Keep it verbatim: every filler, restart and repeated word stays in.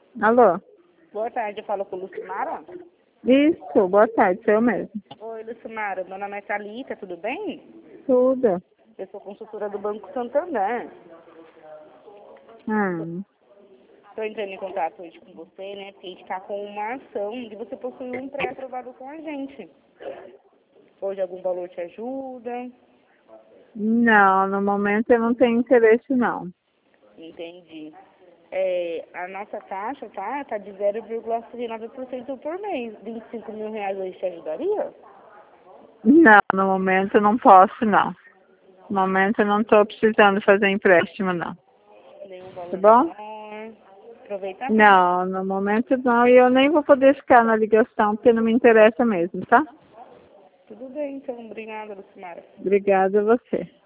Alô? Boa tarde, eu falo com Lucimara. Isso, boa tarde, sou eu mesmo. Oi, Lucimara, meu nome é Thalita, tudo bem? Tudo. Eu sou consultora do Banco Santander. Hum. Estou entrando em contato hoje com você, né, porque a gente está com uma ação de você possuir um pré-aprovado com a gente. Hoje algum valor te ajuda? Não, no momento eu não tenho interesse, não. Entendi. É, a nossa taxa, tá, tá de zero vírgula nove por cento por mês. vinte e cinco mil reais hoje te ajudaria? Não, no momento eu não posso, não. No momento eu não estou precisando fazer empréstimo, não. Nenhum Tá valor bom? menor. Aproveita bem. Não, no momento não. E eu nem vou poder ficar na ligação, porque não me interessa mesmo, tá? Tudo bem, então. Obrigada, Lucimara. Obrigada a você.